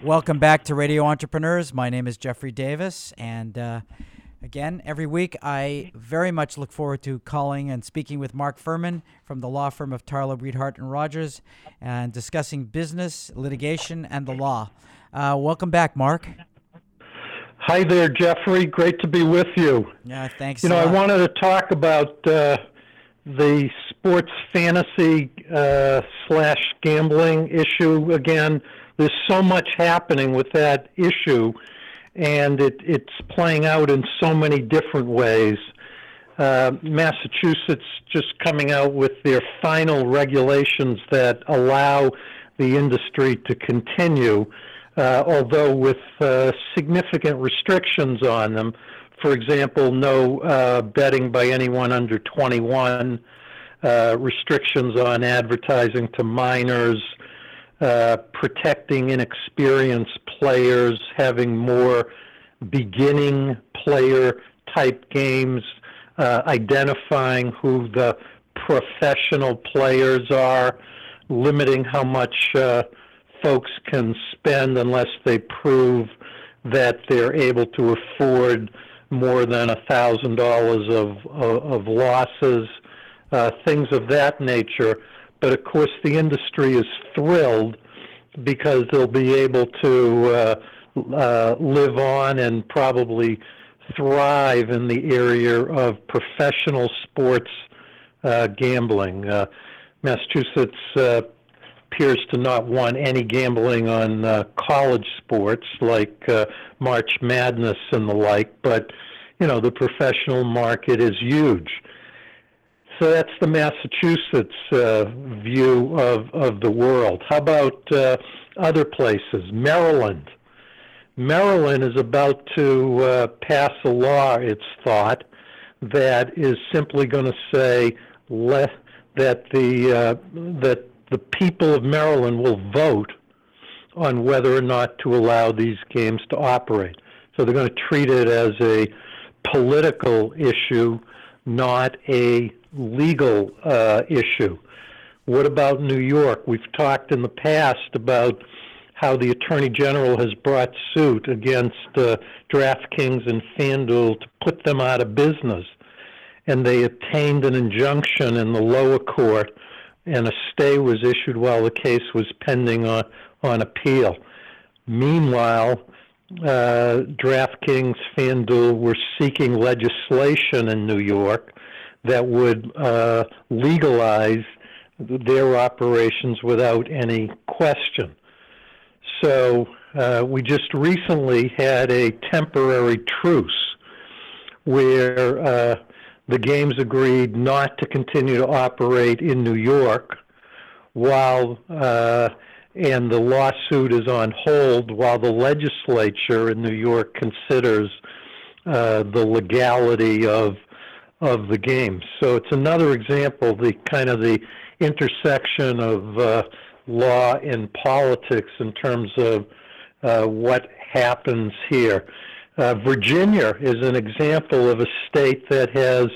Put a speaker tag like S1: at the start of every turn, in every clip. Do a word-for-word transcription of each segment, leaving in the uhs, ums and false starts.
S1: Welcome back to Radio Entrepreneurs. My name is Jeffrey Davis, and uh, again, every week I very much look forward to calling and speaking with Mark Fuhrman from the law firm of Tarlow, Breedhart, and Rogers, and discussing business, litigation, and the law. Uh, welcome back, Mark.
S2: Hi there, Jeffrey. Great to be with you.
S1: Yeah, thanks.
S2: You know, I wanted to talk about uh, the sports fantasy uh, slash gambling issue again. There's so much happening with that issue, and it, it's playing out in so many different ways. Uh, Massachusetts just coming out with their final regulations that allow the industry to continue, uh, although with uh, significant restrictions on them. For example, no uh, betting by anyone under twenty-one, uh, restrictions on advertising to minors, Uh, protecting inexperienced players, having more beginning player type games, uh, identifying who the professional players are, limiting how much uh, folks can spend unless they prove that they're able to afford more than a thousand dollars of, of of losses, uh, things of that nature. But of course, the industry is thrilled because they'll be able to uh, uh, live on and probably thrive in the area of professional sports uh, gambling. Uh, Massachusetts uh, appears to not want any gambling on uh, college sports like uh, March Madness and the like, but you know, the professional market is huge. So that's the Massachusetts uh, view of, of the world. How about uh, other places? Maryland. Maryland is about to uh, pass a law, it's thought, that is simply going to say le- that the uh, that the people of Maryland will vote on whether or not to allow these games to operate. So they're going to treat it as a political issue, not a legal uh, issue. What about New York? We've talked in the past about how the Attorney General has brought suit against uh, DraftKings and FanDuel to put them out of business. And they obtained an injunction in the lower court, and a stay was issued while the case was pending on, on appeal. Meanwhile, uh, DraftKings, FanDuel were seeking legislation in New York that would uh, legalize their operations without any question. So uh, we just recently had a temporary truce where uh, the games agreed not to continue to operate in New York while uh, and the lawsuit is on hold while the legislature in New York considers uh, the legality of of the game. So it's another example, the kind of the intersection of uh, law and politics in terms of uh, what happens here. Uh, Virginia is an example of a state that has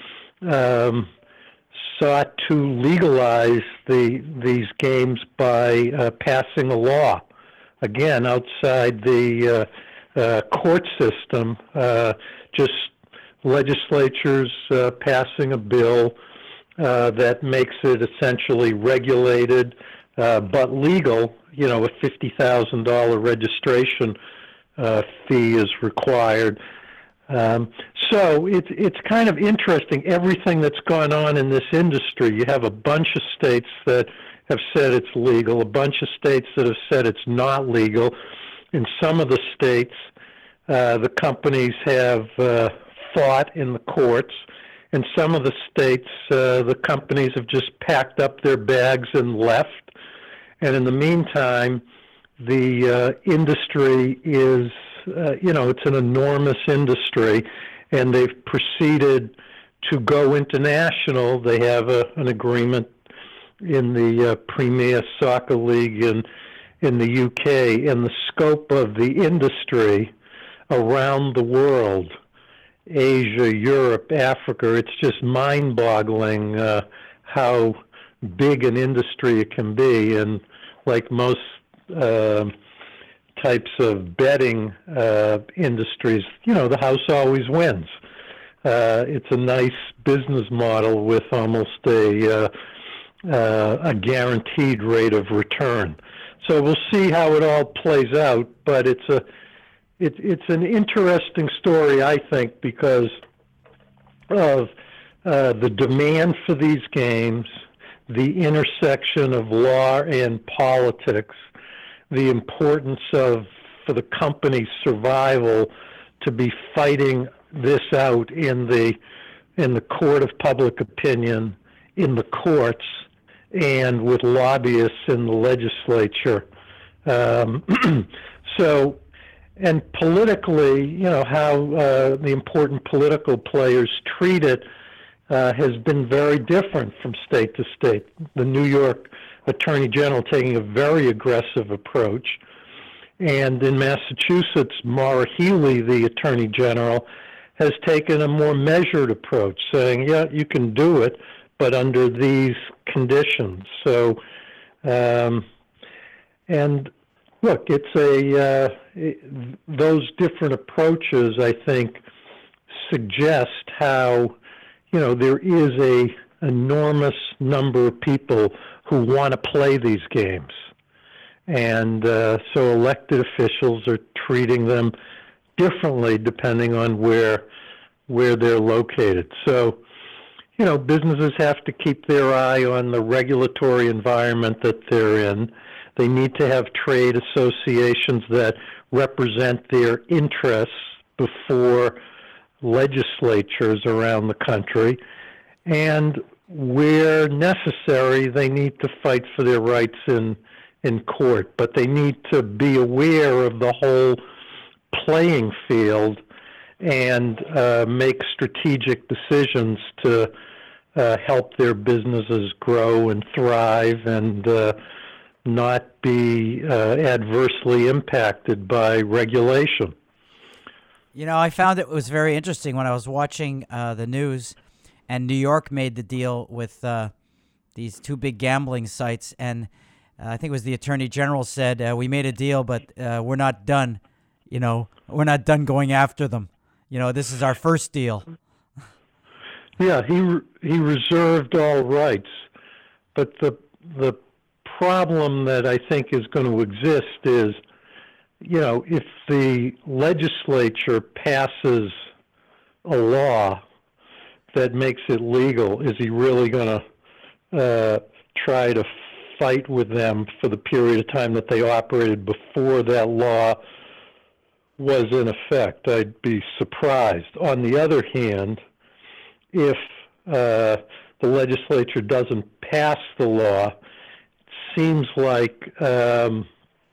S2: um, sought to legalize the these games by uh, passing a law. Again, outside the uh, uh, court system, uh, just legislatures uh, passing a bill uh, that makes it essentially regulated uh, but legal. You know, a fifty thousand dollars registration uh, fee is required. Um, so it's it's kind of interesting, everything that's gone on in this industry. You have a bunch of states that have said it's legal, a bunch of states that have said it's not legal. In some of the states, uh, the companies have uh, fought in the courts. In some of the states, uh, the companies have just packed up their bags and left. And in the meantime, the uh, industry is, uh, you know, it's an enormous industry, and they've proceeded to go international. They have a, an agreement in the uh, Premier Soccer League in, in the U K, and the scope of the industry around the world, Asia, Europe, Africa, it's just mind-boggling uh, how big an industry it can be. And like most uh, types of betting uh, industries, you know, the house always wins. Uh, it's a nice business model with almost a uh, uh, a guaranteed rate of return. So we'll see how it all plays out. But it's a it, it's an interesting story, I think, because of uh, the demand for these games, the intersection of law and politics, the importance of, for the company's survival, to be fighting this out in the in the court of public opinion, in the courts, and with lobbyists in the legislature. Um, so, and politically, you know, how uh, the important political players treat it uh, has been very different from state to state. The New York Attorney General taking a very aggressive approach. And in Massachusetts, Maura Healey, the Attorney General, has taken a more measured approach, saying, yeah, you can do it, but under these conditions. So, um, and look, it's a, uh, it, those different approaches, I think, suggest how, you know, there is a enormous number of people who want to play these games. And uh, so elected officials are treating them differently depending on where where they're located. So, you know, businesses have to keep their eye on the regulatory environment that they're in. They need to have trade associations that represent their interests before legislatures around the country. And where necessary, they need to fight for their rights in in court, but they need to be aware of the whole playing field and uh, make strategic decisions to uh, help their businesses grow and thrive and uh, not be uh, adversely impacted by regulation.
S1: You know, I found it was very interesting when I was watching uh, the news, and New York made the deal with uh, these two big gambling sites, and uh, I think it was the Attorney General said, uh, we made a deal, but uh, we're not done. You know, we're not done going after them. You know, this is our first deal.
S2: Yeah, he re- he reserved all rights, but the the problem that I think is going to exist is, you know, if the legislature passes a law that makes it legal, is he really going to uh, try to fight with them for the period of time that they operated before that law was in effect? I'd be surprised. On the other hand, if uh, the legislature doesn't pass the law, it seems like um,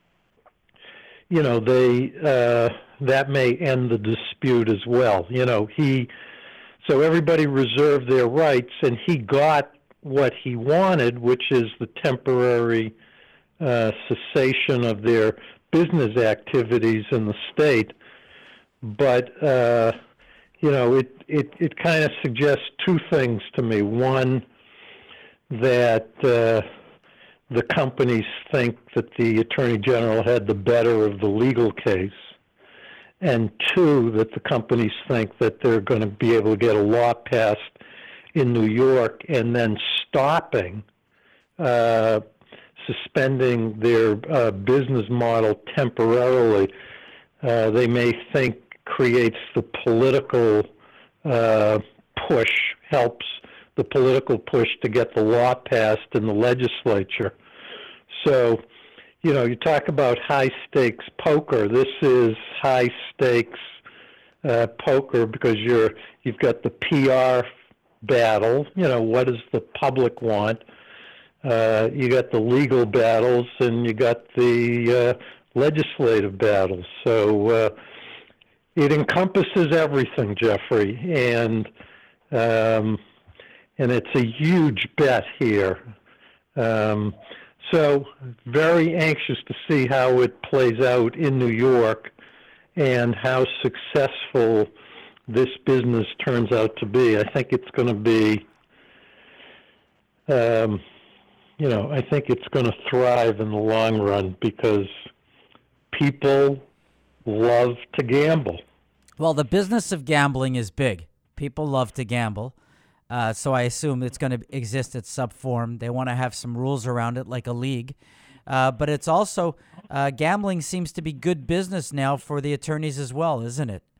S2: you know they uh, that may end the dispute as well. You know, he so everybody reserved their rights, and he got what he wanted, which is the temporary uh, cessation of their business activities in the state. But, uh, you know, it, it, it kind of suggests two things to me. One, that uh, the companies think that the Attorney General had the better of the legal case. And two, that the companies think that they're going to be able to get a law passed in New York and then stopping, uh, suspending their uh, business model temporarily, uh, they may think creates the political uh, push, helps the political push to get the law passed in the legislature. So, you know, you talk about high-stakes poker. This is high-stakes uh, poker because you're you've got the P R battle. You know, what does the public want? Uh, you got the legal battles, and you got the uh, legislative battles. So uh, it encompasses everything, Jeffrey, and um, and it's a huge bet here. Um, so very anxious to see how it plays out in New York and how successful this business turns out to be. I think it's going to be, um, you know, I think it's going to thrive in the long run because people love to gamble.
S1: Well, the business of gambling is big. People love to gamble. Uh, so I assume it's going to exist at some form. They want to have some rules around it, like a league. Uh, but it's also, uh, gambling seems to be good business now for the attorneys as well, isn't it?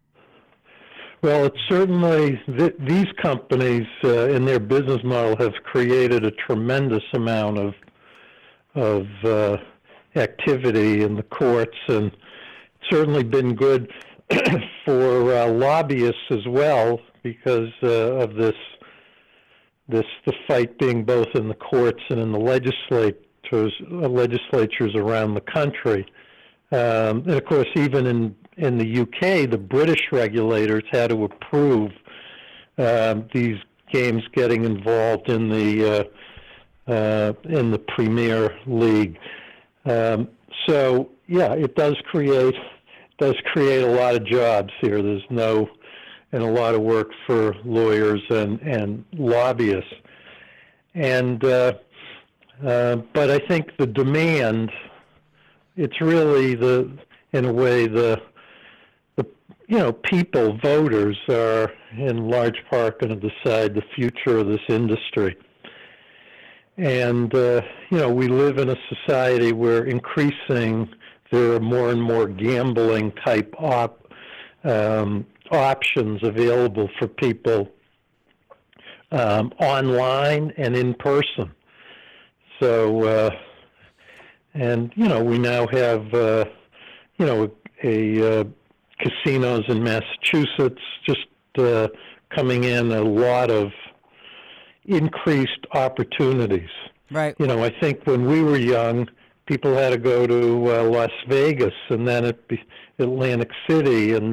S2: Well, it's certainly, th- these companies uh, in their business model have created a tremendous amount of, of uh, activity in the courts, and certainly been good for uh, lobbyists as well, because uh, of this, this the fight being both in the courts and in the legislatures, uh, legislatures around the country. Um, and of course, even in, in the U K, the British regulators had to approve uh, these games getting involved in the uh, uh, in the Premier League. Um, so, yeah, it does create does create a lot of jobs here. There's no and a lot of work for lawyers and, and lobbyists. And uh, uh, but I think the demand, it's really the, in a way, the, the you know, people, voters are in large part going to decide the future of this industry. And, uh, you know, we live in a society where increasing, there are more and more gambling type op, um, options available for people um, online and in person. So, uh, and, you know, we now have, uh, you know, a, uh, casinos in Massachusetts just uh, coming in, a lot of increased opportunities.
S1: Right.
S2: You know, I think when we were young, people had to go to uh, Las Vegas and then at Atlantic City, and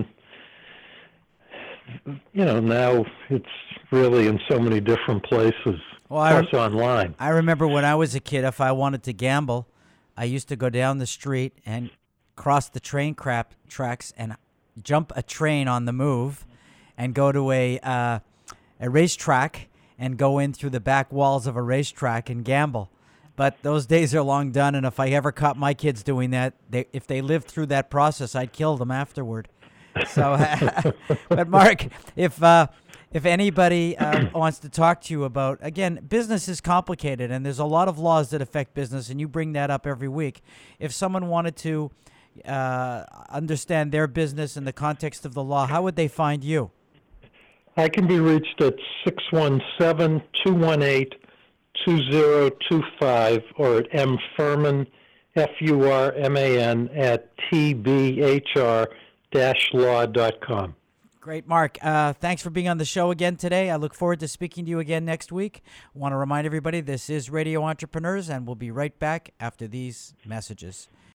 S2: you know, now it's really in so many different places.
S1: Well, I,
S2: plus online.
S1: I remember when I was a kid, if I wanted to gamble, I used to go down the street and cross the train crap tracks and jump a train on the move and go to a uh, a racetrack and go in through the back walls of a racetrack and gamble. But those days are long done, and if I ever caught my kids doing that, they, if they lived through that process, I'd kill them afterward. So, but Mark, if uh, if anybody uh, wants to talk to you about, again, business is complicated, and there's a lot of laws that affect business, and you bring that up every week. If someone wanted to uh, understand their business in the context of the law, how would they find you?
S2: I can be reached at six one seven, two one eight, two zero two five or at mfurman, F U R M A N, at T B H R dash law dot com.
S1: Great, Mark. Uh, thanks for being on the show again today. I look forward to speaking to you again next week. I want to remind everybody this is Radio Entrepreneurs, and we'll be right back after these messages.